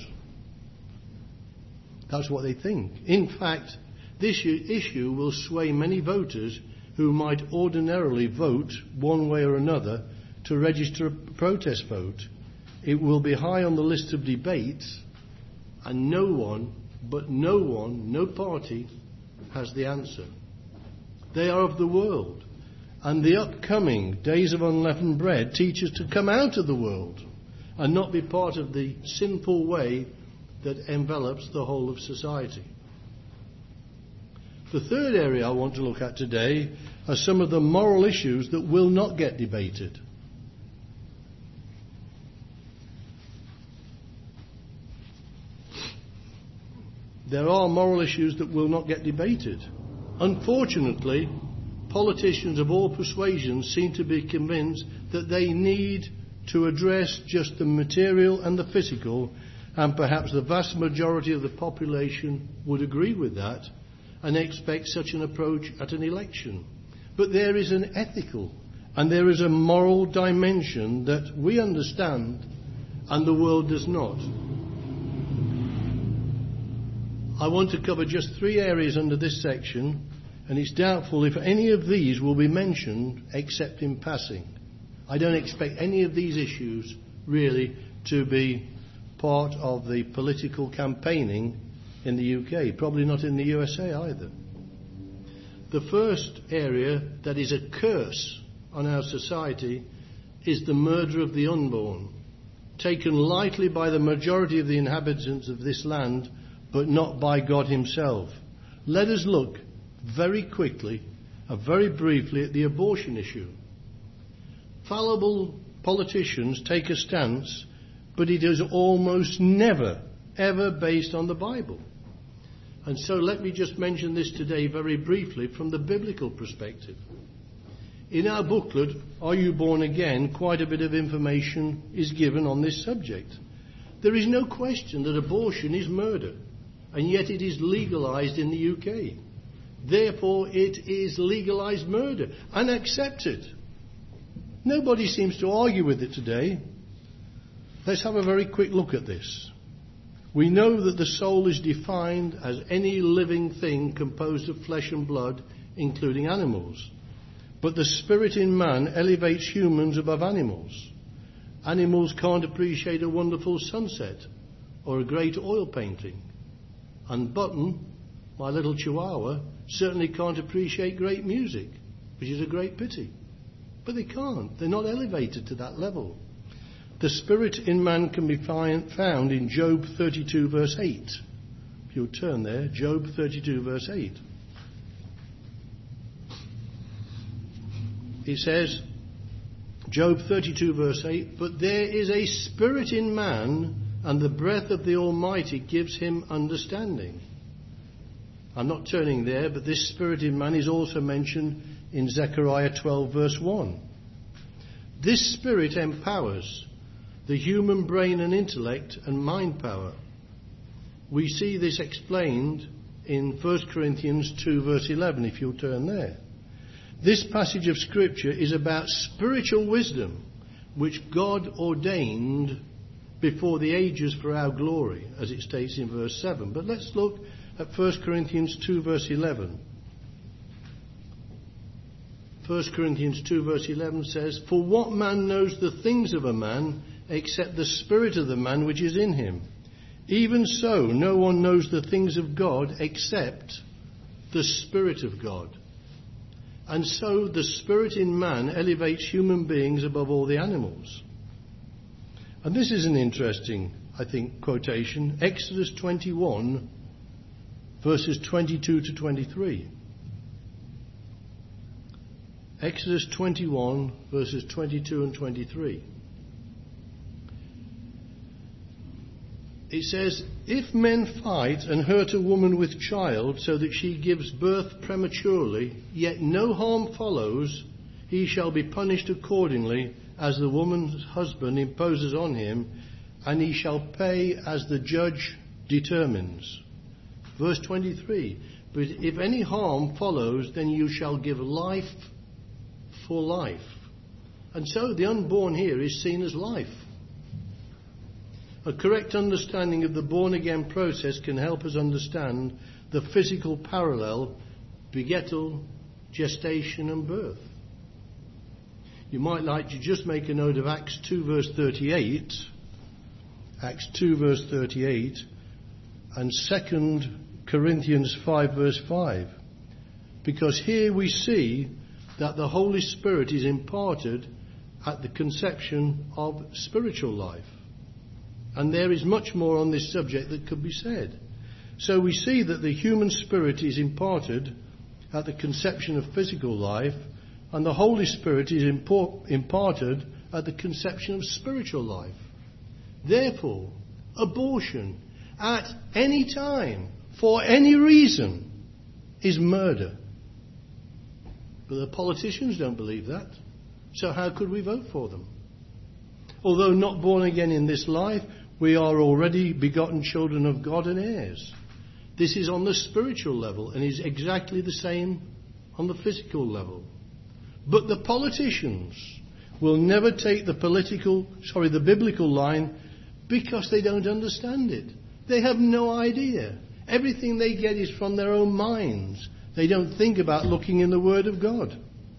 That's what they think. In fact, this issue will sway many voters who might ordinarily vote one way or another to register a protest vote. It will be high on the list of debates, and no one, but no one, no party, has the answer. They are of the world, and the upcoming days of unleavened bread teach us to come out of the world and not be part of the sinful way that envelops the whole of society. The third area I want to look at today are some of the moral issues that will not get debated. There are moral issues that will not get debated. Unfortunately, politicians of all persuasions seem to be convinced that they need to address just the material and the physical, and perhaps the vast majority of the population would agree with that and expect such an approach at an election. But there is an ethical and there is a moral dimension that we understand and the world does not. I want to cover just three areas under this section, and it's doubtful if any of these will be mentioned except in passing. I don't expect any of these issues really to be part of the political campaigning in the U K, probably not in the U S A either. The first area that is a curse on our society is the murder of the unborn, taken lightly by the majority of the inhabitants of this land, but not by God himself. Let us look very quickly and very briefly at the abortion issue. Fallible politicians take a stance, but it is almost never, ever based on the Bible. And so let me just mention this today very briefly from the biblical perspective. In our booklet, Are You Born Again?, quite a bit of information is given on this subject. There is no question that abortion is murder, and yet it is legalised in the U K. Therefore, it is legalised murder and accepted. Nobody seems to argue with it today. Let's have a very quick look at this. We know that the soul is defined as any living thing composed of flesh and blood, including animals. But the spirit in man elevates humans above animals. Animals can't appreciate a wonderful sunset or a great oil painting. And Button, my little chihuahua, certainly can't appreciate great music, which is a great pity. But they can't. They're not elevated to that level. The spirit in man can be found in Job thirty-two verse eight. If you'll turn there, Job thirty-two verse eight. It says, Job thirty-two verse eight, but there is a spirit in man, and the breath of the Almighty gives him understanding. I'm not turning there, but this spirit in man is also mentioned in Zechariah twelve verse one. This spirit empowers the human brain and intellect and mind power. We see this explained in First Corinthians two verse eleven, if you'll turn there. This passage of Scripture is about spiritual wisdom, which God ordained before the ages for our glory, as it states in verse seven. But let's look at First Corinthians two verse eleven. First Corinthians two verse eleven says, for what man knows the things of a man except the spirit of the man which is in him? Even so, no one knows the things of God except the Spirit of God. And so the spirit in man elevates human beings above all the animals. And this is an interesting, I think, quotation. Exodus twenty-one, verses twenty-two to twenty-three. Exodus twenty-one, verses twenty-two and twenty-three. It says, if men fight and hurt a woman with child so that she gives birth prematurely, yet no harm follows, he shall be punished accordingly as the woman's husband imposes on him, and he shall pay as the judge determines. Verse twenty-three, but if any harm follows, then you shall give life for life. And so the unborn here is seen as life. A correct understanding of the born-again process can help us understand the physical parallel, begettal, gestation and birth. You might like to just make a note of Acts two verse thirty-eight, Acts two verse thirty-eight, and Second Corinthians five verse five, because here we see that the Holy Spirit is imparted at the conception of spiritual life. And there is much more on this subject that could be said. So we see that the human spirit is imparted at the conception of physical life, and the Holy Spirit is import, imparted at the conception of spiritual life. Therefore, abortion at any time, for any reason, is murder. But the politicians don't believe that. So how could we vote for them? Although not born again in this life, we are already begotten children of God and heirs. This is on the spiritual level and is exactly the same on the physical level. But the politicians will never take the political, sorry, the biblical line because they don't understand it. They have no idea. Everything they get is from their own minds. They don't think about looking in the Word of God.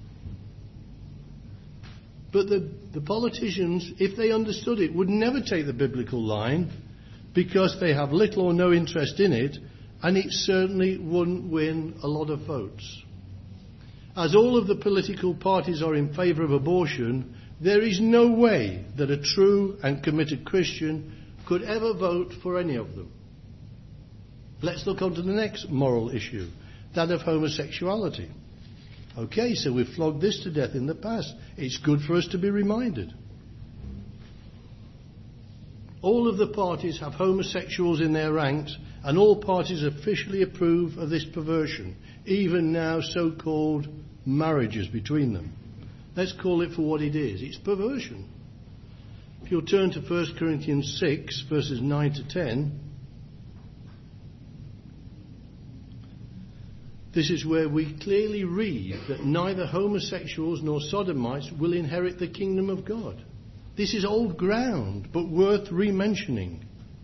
But the, the politicians, if they understood it, would never take the biblical line because they have little or no interest in it, and it certainly wouldn't win a lot of votes. As all of the political parties are in favour of abortion, there is no way that a true and committed Christian could ever vote for any of them. Let's look on to the next moral issue, that of homosexuality. Okay, so we've flogged this to death in the past. It's good for us to be reminded. All of the parties have homosexuals in their ranks, and all parties officially approve of this perversion, even now so-called marriages between them. Let's call it for what it is. It's perversion. If you'll turn to First Corinthians six, verses nine to ten, this is where we clearly read that neither homosexuals nor sodomites will inherit the kingdom of God. This is old ground, but worth re-mentioning.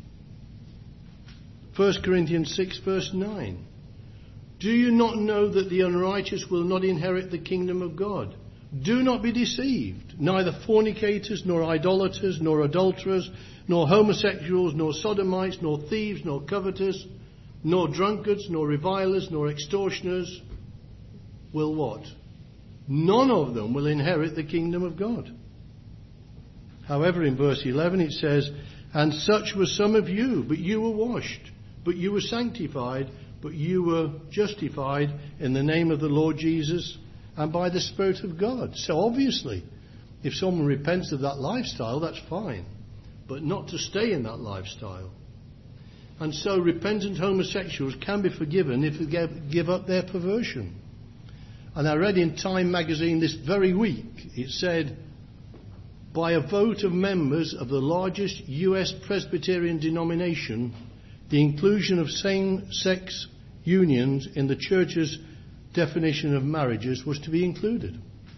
First Corinthians six, verse nine. Do you not know that the unrighteous will not inherit the kingdom of God? Do not be deceived. Neither fornicators, nor idolaters, nor adulterers, nor homosexuals, nor sodomites, nor thieves, nor covetous, nor drunkards, nor revilers, nor extortioners will what? None of them will inherit the kingdom of God. However, in verse eleven it says, and such were some of you, but you were washed, but you were sanctified, but you were justified in the name of the Lord Jesus and by the Spirit of God. So obviously, if someone repents of that lifestyle, that's fine, but not to stay in that lifestyle. And so repentant homosexuals can be forgiven if they give up their perversion. And I read in Time magazine this very week, it said, by a vote of members of the largest U S Presbyterian denomination, the inclusion of same-sex unions in the church's definition of marriages was to be included.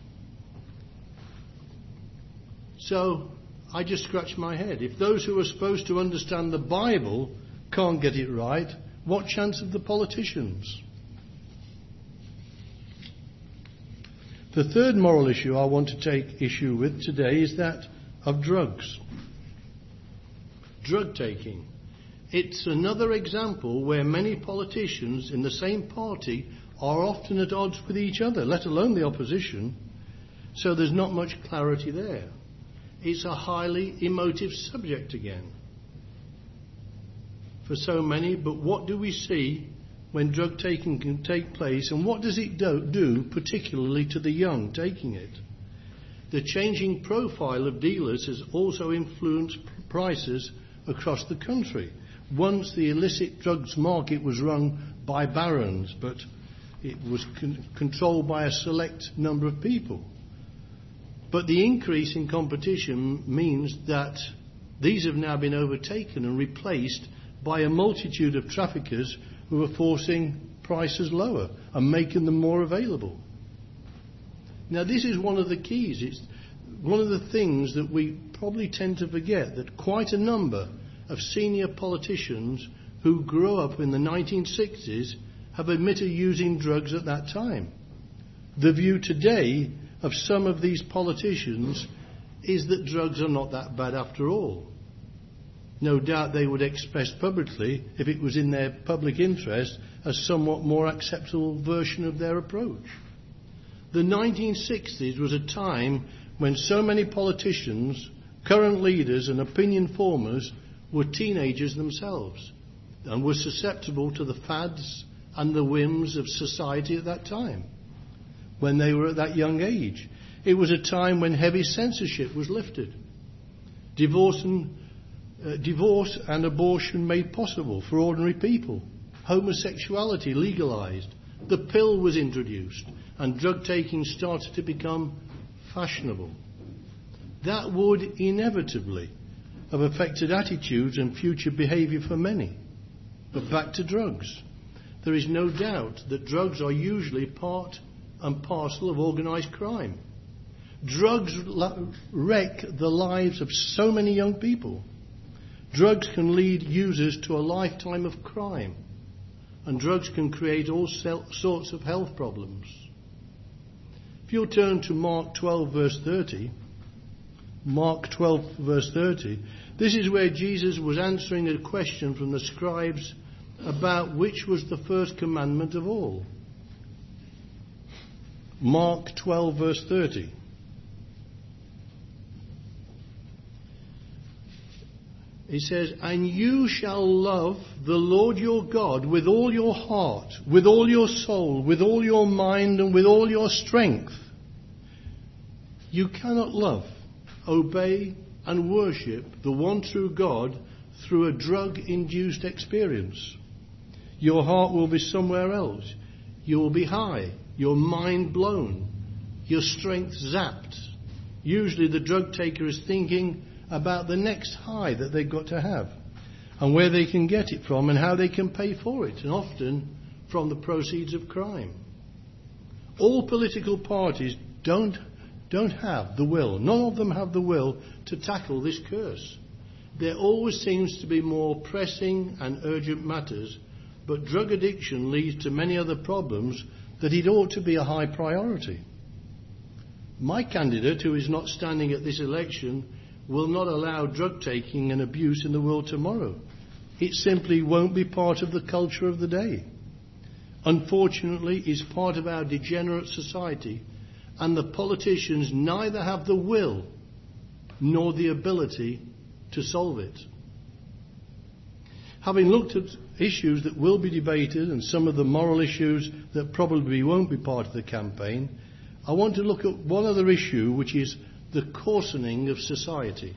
So I just scratched my head. If those who are supposed to understand the Bible can't get it right, what chance have the politicians? The third moral issue I want to take issue with today is that of drugs. Drug taking. It's another example where many politicians in the same party are often at odds with each other, let alone the opposition, so there's not much clarity there. It's a highly emotive subject again for so many, but what do we see when drug taking can take place, and what does it do, do particularly to the young taking it? The changing profile of dealers has also influenced prices across the country. Once the illicit drugs market was run by barons, but it was con- controlled by a select number of people. But the increase in competition means that these have now been overtaken and replaced by a multitude of traffickers who are forcing prices lower and making them more available. Now, this is one of the keys. It's one of the things that we probably tend to forget, that quite a number of senior politicians who grew up in the nineteen sixties have admitted using drugs at that time. The view today of some of these politicians is that drugs are not that bad after all. No doubt they would express publicly, if it was in their public interest, a somewhat more acceptable version of their approach. The nineteen sixties was a time when so many politicians, current leaders and opinion formers were teenagers themselves and were susceptible to the fads and the whims of society at that time, when they were at that young age. It was a time when heavy censorship was lifted. Divorce and, uh, divorce and abortion made possible for ordinary people. Homosexuality legalized. The pill was introduced, and drug taking started to become fashionable. That would inevitably have affected attitudes and future behaviour for many. But back to drugs. There is no doubt that drugs are usually part and parcel of organised crime. Drugs wreck the lives of so many young people. Drugs can lead users to a lifetime of crime, and drugs can create all sorts of health problems. If you'll turn to Mark twelve verse thirty, Mark twelve verse thirty, this is where Jesus was answering a question from the scribes about which was the first commandment of all. Mark twelve verse thirty. It says, "And you shall love the Lord your God with all your heart, with all your soul, with all your mind, and with all your strength." You cannot love, obey, and worship the one true God through a drug-induced experience. Your heart will be somewhere else. You will be high, your mind blown, your strength zapped. Usually the drug taker is thinking about the next high that they've got to have, and where they can get it from, and how they can pay for it, and often from the proceeds of crime. All political parties don't don't have the will, none of them have the will to tackle this curse. There always seems to be more pressing and urgent matters, but drug addiction leads to many other problems that it ought to be a high priority. My candidate, who is not standing at this election, will not allow drug taking and abuse in the world tomorrow. It simply won't be part of the culture of the day. Unfortunately, it's part of our degenerate society, and the politicians neither have the will nor the ability to solve it. Having looked at issues that will be debated and some of the moral issues that probably won't be part of the campaign, I want to look at one other issue, which is the coarsening of society.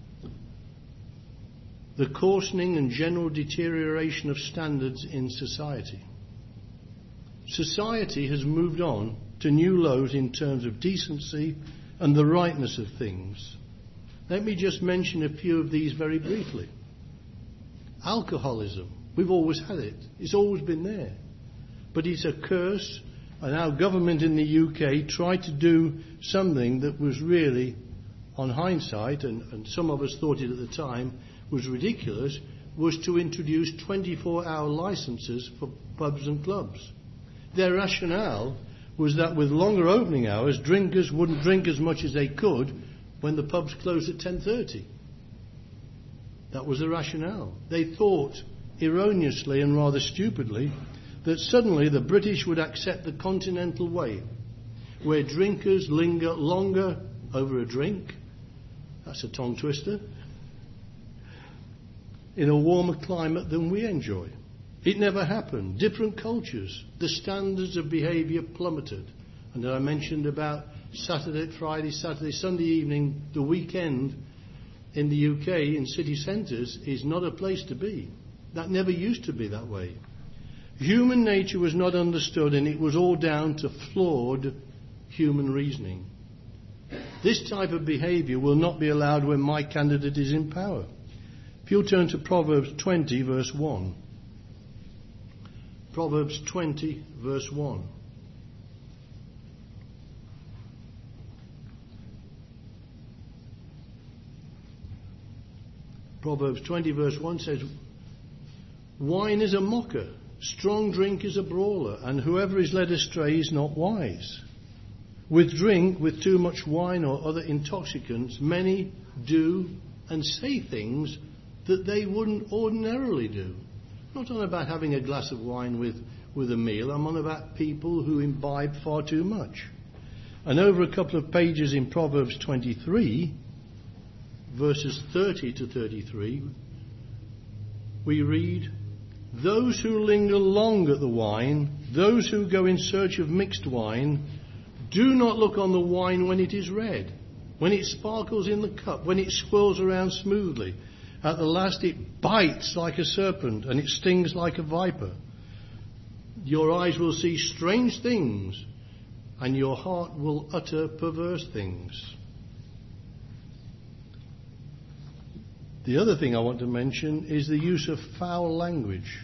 The coarsening and general deterioration of standards in society. Society has moved on to new lows in terms of decency and the rightness of things. Let me just mention a few of these very briefly. Alcoholism. We've always had it. It's always been there. But it's a curse, and our government in the U K tried to do something that was really, on hindsight, and, and some of us thought it at the time, was ridiculous, was to introduce twenty-four hour licences for pubs and clubs. Their rationale was that with longer opening hours, drinkers wouldn't drink as much as they could when the pubs closed at ten thirty. That was the rationale. They thought, erroneously and rather stupidly, that suddenly the British would accept the continental way, where drinkers linger longer over a drink. That's a tongue twister. In a warmer climate than we enjoy. It never happened. Different cultures. The standards of behaviour plummeted. And I mentioned about Saturday, Friday, Saturday, Sunday evening, the weekend in the U K in city centres is not a place to be. That never used to be that way. Human nature was not understood, and it was all down to flawed human reasoning. This type of behaviour will not be allowed when my candidate is in power. If you'll turn to Proverbs twenty, verse one. Proverbs twenty, verse one. Proverbs twenty, verse one says, wine is a mocker, strong drink is a brawler, and whoever is led astray is not wise. With drink, with too much wine or other intoxicants, many do and say things that they wouldn't ordinarily do. Not on about having a glass of wine with, with a meal. I'm on about people who imbibe far too much. And over a couple of pages in Proverbs twenty-three, verses thirty to thirty-three, we read, those who linger long at the wine, those who go in search of mixed wine, do not look on the wine when it is red, when it sparkles in the cup, when it swirls around smoothly. At the last it bites like a serpent and it stings like a viper. Your eyes will see strange things and your heart will utter perverse things. The other thing I want to mention is the use of foul language.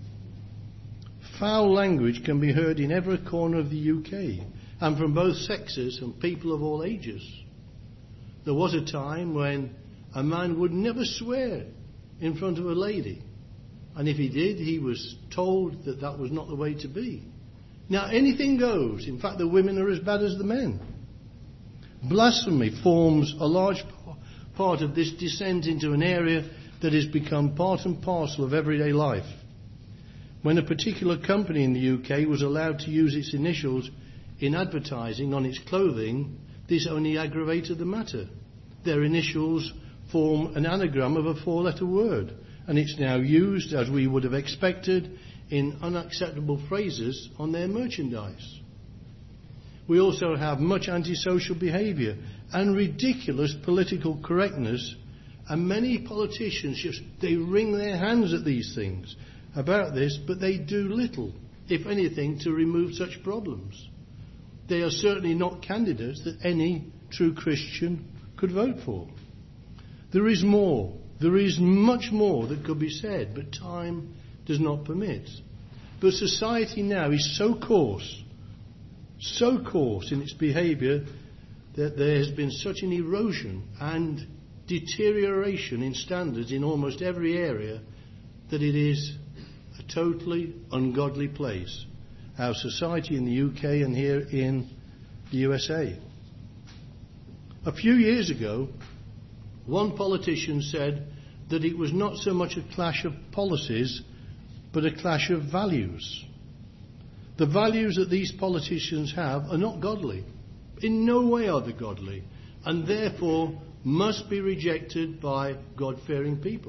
Foul language can be heard in every corner of the U K and from both sexes and people of all ages. There was a time when a man would never swear in front of a lady. And if he did, he was told that that was not the way to be. Now, anything goes. In fact, the women are as bad as the men. Blasphemy forms a large part of this descent into an area that has become part and parcel of everyday life. When a particular company in the U K was allowed to use its initials in advertising on its clothing, this only aggravated the matter. Their initials form an anagram of a four-letter word, and it's now used, as we would have expected, in unacceptable phrases on their merchandise. We also have much antisocial behaviour and ridiculous political correctness, and many politicians just, they wring their hands at these things about this, but they do little, if anything, to remove such problems. They are certainly not candidates that any true Christian could vote for. There is more. There is much more that could be said, but time does not permit. But society now is so coarse, so coarse in its behaviour, that there has been such an erosion and deterioration in standards in almost every area that it is a totally ungodly place. Our society in the U K and here in the U S A. A few years ago, one politician said that it was not so much a clash of policies, but a clash of values. The values that these politicians have are not godly. In no way are they godly, and therefore must be rejected by God-fearing people.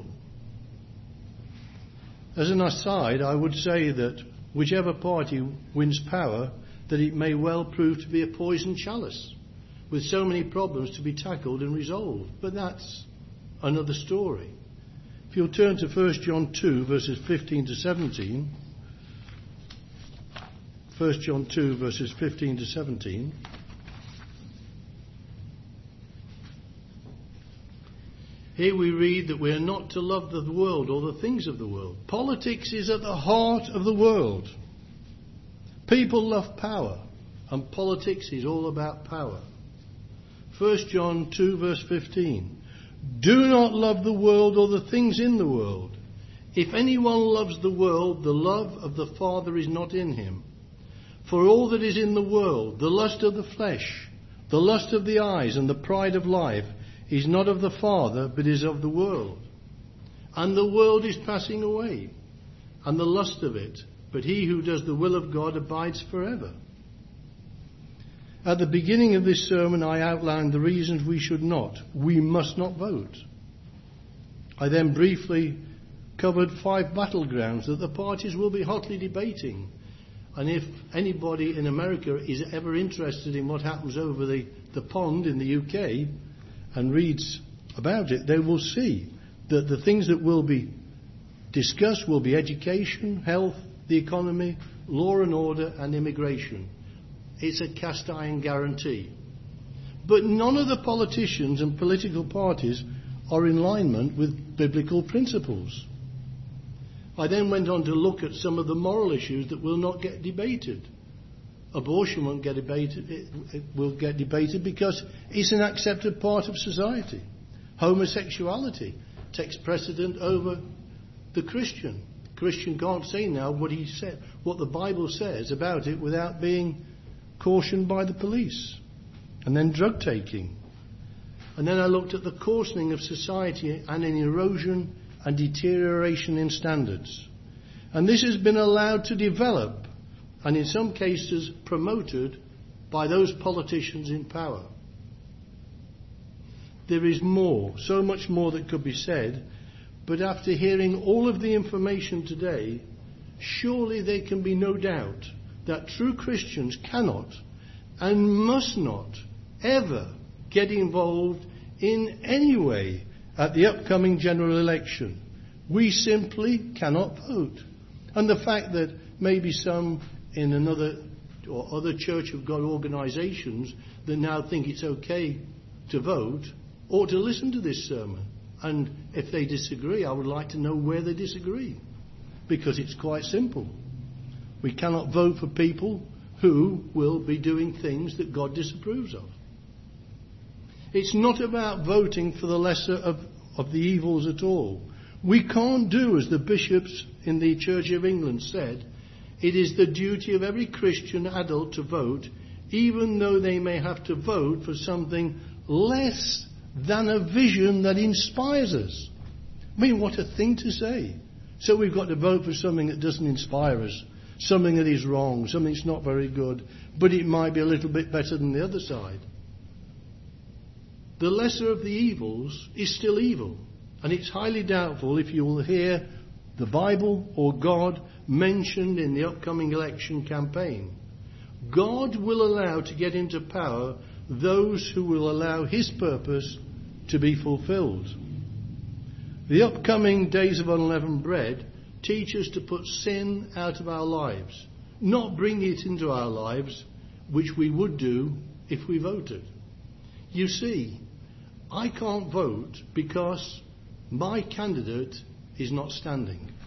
As an aside, I would say that whichever party wins power, that it may well prove to be a poisoned chalice, with so many problems to be tackled and resolved. But that's another story. If you'll turn to First John two, verses fifteen to seventeen. First John two, verses fifteen to seventeen. Here we read that we are not to love the world or the things of the world. Politics is at the heart of the world. People love power, and politics is all about power. First John two, verse fifteen. Do not love the world or the things in the world. If anyone loves the world, the love of the Father is not in him. For all that is in the world, the lust of the flesh, the lust of the eyes, and the pride of life, is not of the Father, but is of the world. And the world is passing away, and the lust of it. but he who does the will of God abides forever. At the beginning of this sermon, I outlined the reasons we should not, we must not vote. I then briefly covered five battlegrounds that the parties will be hotly debating. And if anybody in America is ever interested in what happens over the, the pond in the U K and reads about it, they will see that the things that will be discussed will be education, health, the economy, law and order, and immigration. It's a cast iron guarantee. But none of the politicians and political parties are in alignment with biblical principles. I then went on to look at some of the moral issues that will not get debated. Abortion won't get debated, it, it will get debated because it's an accepted part of society. Homosexuality takes precedent over the Christian. The Christian can't say now what he said, what the Bible says about it without being cautioned by the police. And then drug taking. And then I looked at the coarsening of society and an erosion and deterioration in standards. And this has been allowed to develop and in some cases promoted by those politicians in power. There is more, so much more that could be said, but after hearing all of the information today, surely there can be no doubt that true Christians cannot and must not ever get involved in any way at the upcoming general election. We simply cannot vote. And the fact that maybe some in another or other Church of God organisations that now think it's okay to vote ought to listen to this sermon. And if they disagree, I would like to know where they disagree. Because it's quite simple. We cannot vote for people who will be doing things that God disapproves of. It's not about voting for the lesser of, of the evils at all. We can't do as the bishops in the Church of England said, it is the duty of every Christian adult to vote, even though they may have to vote for something less than a vision that inspires us. I mean, what a thing to say. So we've got to vote for something that doesn't inspire us, something that is wrong, something that's not very good, but it might be a little bit better than the other side. The lesser of the evils is still evil, and it's highly doubtful if you will hear the Bible or God mentioned in the upcoming election campaign. God will allow to get into power those who will allow his purpose to be fulfilled. The upcoming days of unleavened bread teach us to put sin out of our lives, not bring it into our lives, which we would do if we voted. You see, I can't vote because my candidate is not standing.